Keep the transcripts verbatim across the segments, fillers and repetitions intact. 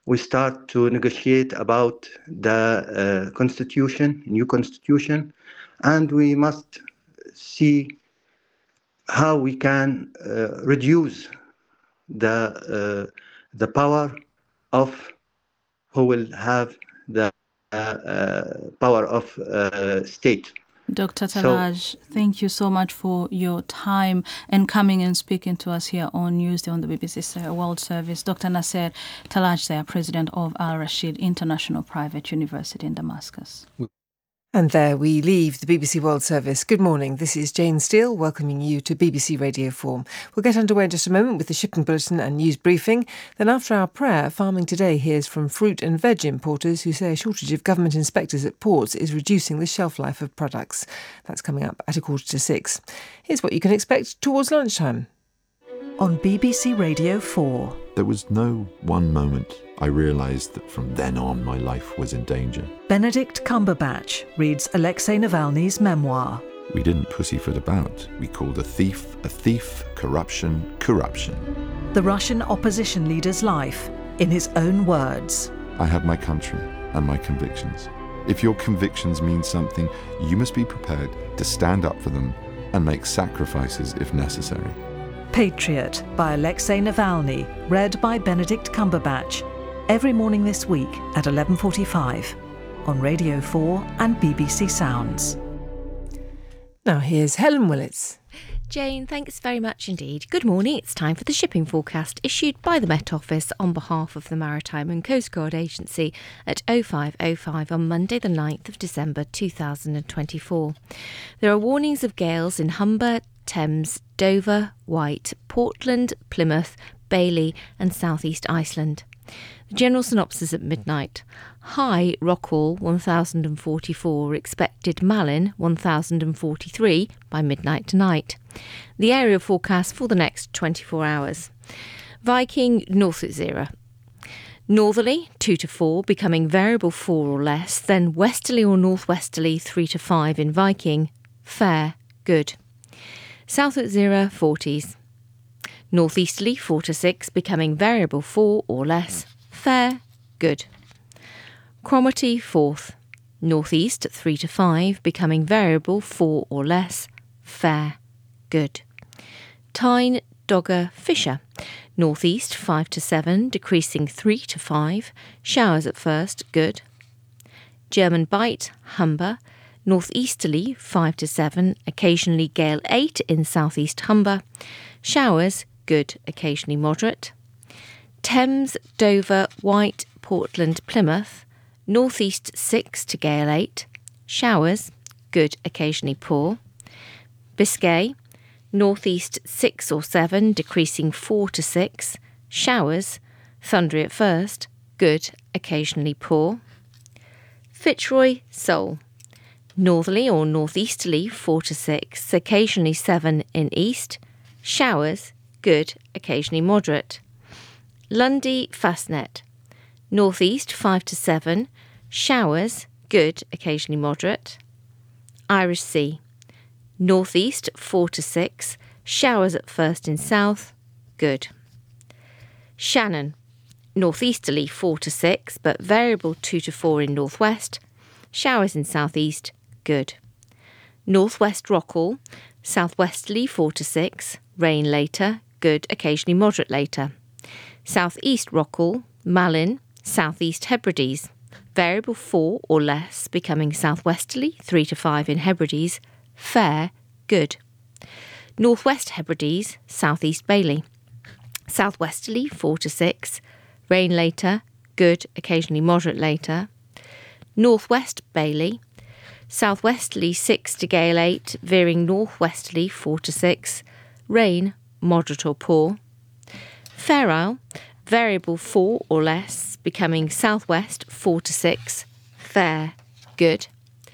we start to negotiate about the uh, constitution, new constitution, and we must see how we can uh, reduce the uh, the power of who will have the uh, power of uh, state. Doctor So, Talaj, thank you so much for your time and coming and speaking to us here on Newsday on the B B C World Service. Doctor Nasser Talaj, they are president of Al Rashid International Private University in Damascus. And there we leave the B B C World Service. Good morning. This is Jane Steele welcoming you to B B C Radio four. We'll get underway in just a moment with the shipping bulletin and news briefing. Then after our prayer, Farming Today hears from fruit and veg importers who say a shortage of government inspectors at ports is reducing the shelf life of products. That's coming up at a quarter to six. Here's what you can expect towards lunchtime. On B B C Radio four. There was no one moment I realised that from then on my life was in danger. Benedict Cumberbatch reads Alexei Navalny's memoir. We didn't pussyfoot about. We called a thief a thief, corruption, corruption. The Russian opposition leader's life, in his own words. I have my country and my convictions. If your convictions mean something, you must be prepared to stand up for them and make sacrifices if necessary. Patriot by Alexei Navalny, read by Benedict Cumberbatch. Every morning this week at eleven forty-five on Radio four and B B C Sounds. Now here's Helen Willits. Jane, thanks very much indeed. Good morning. It's time for the shipping forecast issued by the Met Office on behalf of the Maritime and Coast Guard Agency at oh five oh five on Monday the ninth of December two thousand twenty-four. There are warnings of gales in Humber, Thames, Dover, Wight, Portland, Plymouth, Bailey and South East Iceland. The general synopsis at midnight. High Rockall one thousand forty-four, expected Malin one thousand forty-three by midnight tonight. The area forecast for the next twenty-four hours. Viking north at zero. Northerly two to four, becoming variable four or less, then westerly or northwesterly three to five in Viking. Fair, good. South at zero, forties. Northeasterly four to six, becoming variable four or less. Fair, good. Cromarty fourth. Northeast three to five, becoming variable four or less. Fair, good. Tyne, Dogger, Fisher. Northeast five to seven, decreasing three to five. Showers at first, good. German Bight, Humber. Northeasterly five to seven, occasionally gale eight in southeast Humber. Showers, good, occasionally moderate. Thames, Dover, Wight, Portland, Plymouth. Northeast six to gale eight. Showers, good, occasionally poor. Biscay, northeast six or seven, decreasing four to six. Showers, thundery at first, good, occasionally poor. Fitzroy, Seoul. Northerly or northeasterly four to six, occasionally seven in east. Showers, good, occasionally moderate. Lundy, Fastnet. Northeast five to seven, showers, good, occasionally moderate. Irish Sea. Northeast four to six, showers at first in south, good. Shannon. Northeasterly four to six, but variable two to four in northwest. Showers in southeast, good. Northwest Rockall. Southwesterly four to six, rain later, good, occasionally moderate later. Southeast Rockall, Malin, Southeast Hebrides, variable four or less, becoming southwesterly three to five in Hebrides, fair, good. Northwest Hebrides, Southeast Bailey, southwesterly four to six, rain later, good, occasionally moderate later. Northwest Bailey, southwesterly six to gale eight, veering northwesterly four to six, rain, moderate or poor. Fair Isle, variable four or less, becoming southwest four to six, fair, good.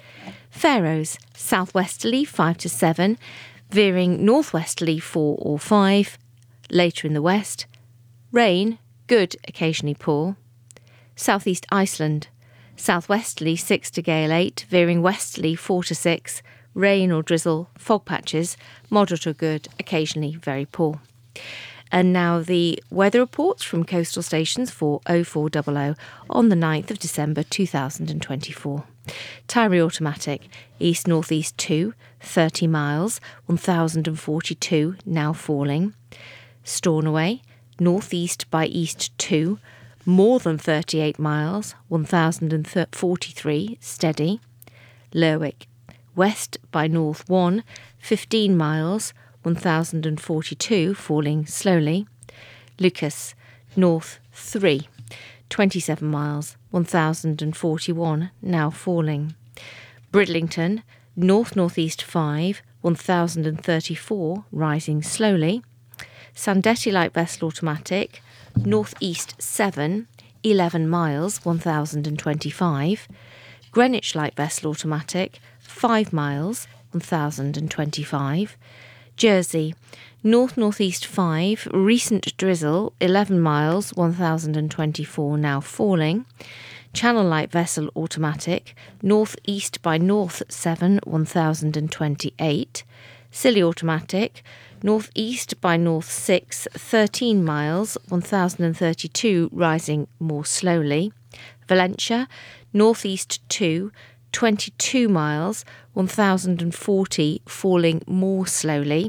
Faroes, southwesterly five to seven, veering northwesterly four or five, later in the west. Rain, good, occasionally poor. Southeast Iceland, southwesterly six to gale eight, veering westerly four to six, rain or drizzle, fog patches, moderate or good, occasionally very poor. And now the weather reports from coastal stations for oh four hundred on the ninth of December two thousand twenty-four. Tyree Automatic, east-northeast two, thirty miles, one thousand forty-two, now falling. Stornoway, northeast by east two, more than thirty-eight miles, one thousand forty-three, steady. Lerwick, west by north one, fifteen miles, one thousand forty-two, falling slowly. Lucas, north three, twenty-seven miles, one thousand forty-one, now falling. Bridlington, north-northeast five, one thousand thirty-four, rising slowly. Sandetti Light Vessel Automatic, north-east seven, eleven miles, one thousand twenty-five. Greenwich Light Vessel Automatic, five miles, one thousand twenty-five. Jersey, north-northeast five, recent drizzle, eleven miles, one thousand twenty-four, now falling. Channel Light Vessel Automatic, north-east by north seven, one thousand twenty-eight. Scilly Automatic, north-east by north six, thirteen miles, one thousand thirty-two, rising more slowly. Valentia, north-east two, twenty-two miles, one thousand forty, falling more slowly.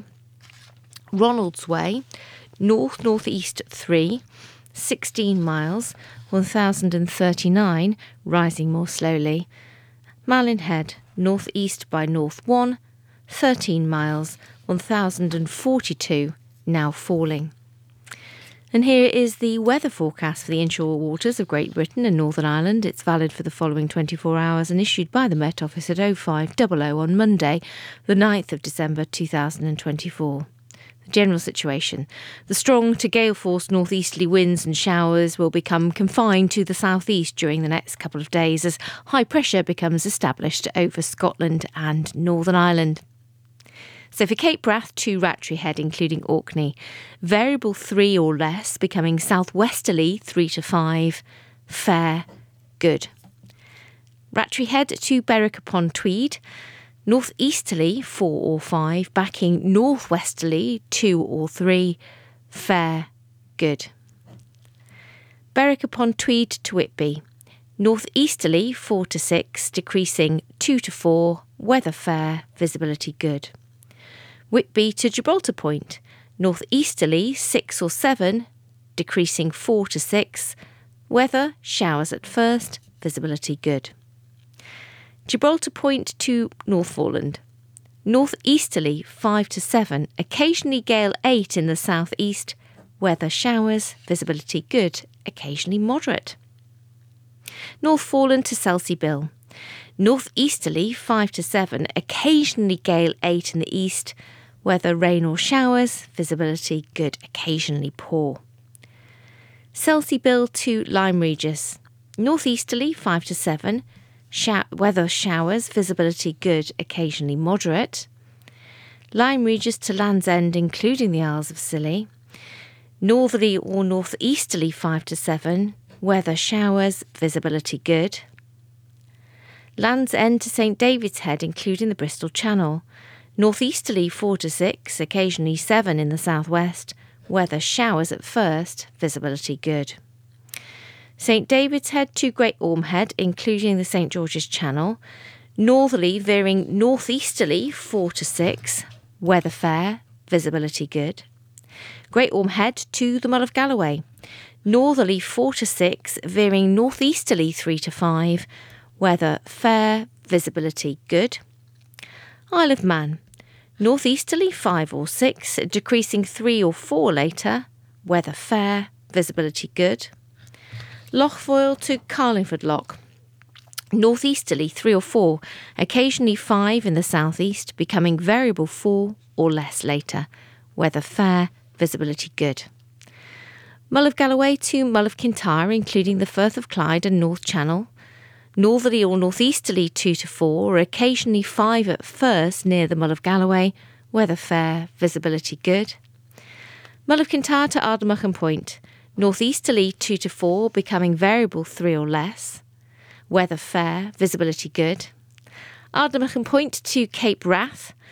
Ronaldsway, north-northeast three, sixteen miles, one thousand thirty-nine, rising more slowly. Malin Head, north-east by north one, thirteen miles, one thousand forty-two, now falling. And here is the weather forecast for the inshore waters of Great Britain and Northern Ireland. It's valid for the following twenty-four hours and issued by the Met Office at oh five hundred on Monday, the ninth of December two thousand twenty-four. The general situation. The strong to gale-force northeasterly winds and showers will become confined to the southeast during the next couple of days as high pressure becomes established over Scotland and Northern Ireland. So for Cape Wrath to Rattray Head, including Orkney, variable three or less, becoming southwesterly three to five, fair, good. Rattray Head to Berwick upon Tweed, northeasterly four or five, backing northwesterly two or three, fair, good. Berwick upon Tweed to Whitby, northeasterly four to six, decreasing two to four, weather fair, visibility good. Whitby to Gibraltar Point, northeasterly six or seven, decreasing four to six, weather showers at first, visibility good. Gibraltar Point to Northumberland, northeasterly five to seven, occasionally gale eight in the southeast, weather showers, visibility good, occasionally moderate. Northumberland to Selsey Bill, northeasterly five to seven, occasionally gale eight in the east, weather rain or showers, visibility good, occasionally poor. Selsey Bill to Lyme Regis, northeasterly five to seven, sho- weather showers, visibility good, occasionally moderate. Lyme Regis to Land's End, including the Isles of Scilly, northerly or northeasterly five to seven, weather showers, visibility good. Land's End to St David's Head, including the Bristol Channel, northeasterly four to six, occasionally seven in the southwest, weather showers at first, visibility good. St David's Head to Great Orme Head, including the St George's Channel, northerly veering northeasterly four to six, weather fair, visibility good. Great Orme Head to the Mull of Galloway, northerly four to six, veering northeasterly three to five, weather fair, visibility good. Isle of Man, northeasterly five or six, decreasing three or four later, weather fair, visibility good. Loch Foyle to Carlingford Loch, northeasterly three or four, occasionally five in the southeast, becoming variable four or less later, weather fair, visibility good. Mull of Galloway to Mull of Kintyre, including the Firth of Clyde and North Channel, northerly or northeasterly two to four, or occasionally five at first near the Mull of Galloway, weather fair, visibility good. Mull of Kintyre to Ardnamurchan Point, northeasterly two to four, becoming variable three or less, weather fair, visibility good. Ardnamurchan Point to Cape Wrath,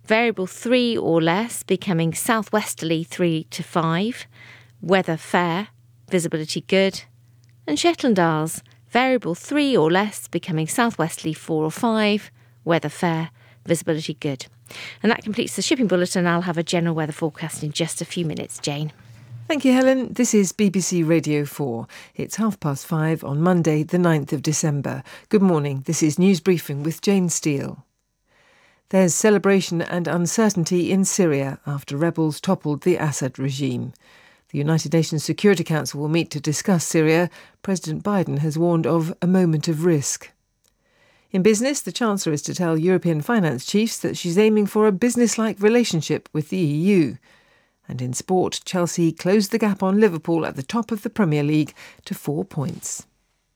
Variable three or less becoming southwesterly three to five. Weather fair, visibility good. And Shetland Isles, variable three or less becoming southwesterly four or five. Weather fair, visibility good. And that completes the shipping bulletin. I'll have a general weather forecast in just a few minutes, Jane. Thank you, Helen. This is B B C Radio four. It's half past five on Monday, the ninth of December. Good morning. This is News Briefing with Jane Steele. There's celebration and uncertainty in Syria after rebels toppled the Assad regime. The United Nations Security Council will meet to discuss Syria. President Biden has warned of a moment of risk. In business, the Chancellor is to tell European finance chiefs that she's aiming for a business-like relationship with the E U. And in sport, Chelsea closed the gap on Liverpool at the top of the Premier League to four points.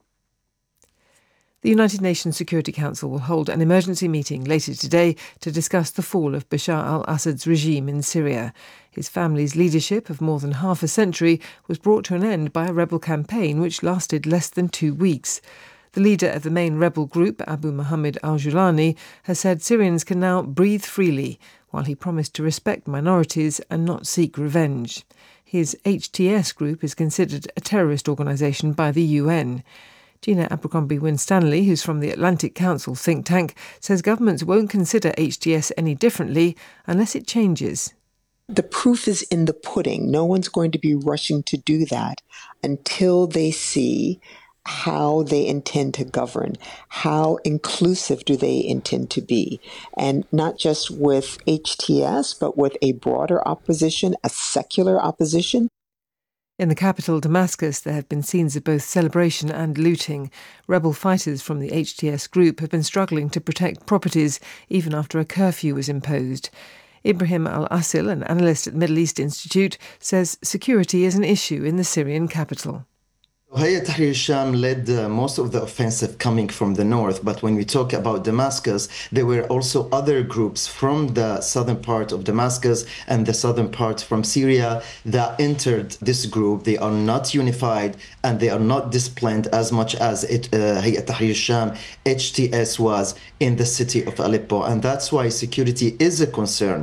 The United Nations Security Council will hold an emergency meeting later today to discuss the fall of Bashar al-Assad's regime in Syria. His family's leadership of more than half a century was brought to an end by a rebel campaign which lasted less than two weeks. The leader of the main rebel group, Abu Muhammad al-Julani, has said Syrians can now breathe freely, while he promised to respect minorities and not seek revenge. His H T S group is considered a terrorist organisation by the U N. Gina Abercrombie-Winstanley, who's from the Atlantic Council think tank, says governments won't consider H T S any differently unless it changes. The proof is in the pudding. No one's going to be rushing to do that until they see how they intend to govern, how inclusive do they intend to be, and not just with H T S, but with a broader opposition, a secular opposition. In the capital, Damascus, there have been scenes of both celebration and looting. Rebel fighters from the H T S group have been struggling to protect properties even after a curfew was imposed. Ibrahim al-Asil, an analyst at the Middle East Institute, says security is an issue in the Syrian capital. Hayat Tahrir al-Sham led uh, most of the offensive coming from the north, but when we talk about Damascus, there were also other groups from the southern part of Damascus and the southern part from Syria that entered this group. They are not unified and they are not disciplined as much as it, uh, Hayat Tahrir al-Sham, H T S, was in the city of Aleppo, and that's why security is a concern.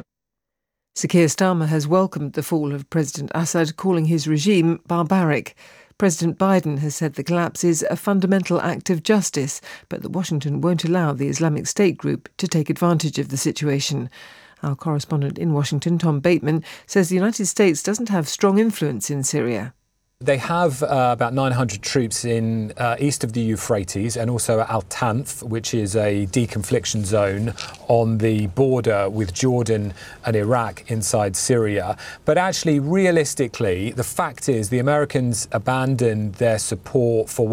Sir Keir Starmer has welcomed the fall of President Assad, calling his regime barbaric. President Biden has said the collapse is a fundamental act of justice, but that Washington won't allow the Islamic State group to take advantage of the situation. Our correspondent in Washington, Tom Bateman, says the United States doesn't have strong influence in Syria. They have uh, about nine hundred troops in uh, east of the Euphrates and also at Al-Tanf, which is a deconfliction zone on the border with Jordan and Iraq inside Syria. But actually, realistically, the fact is the Americans abandoned their support for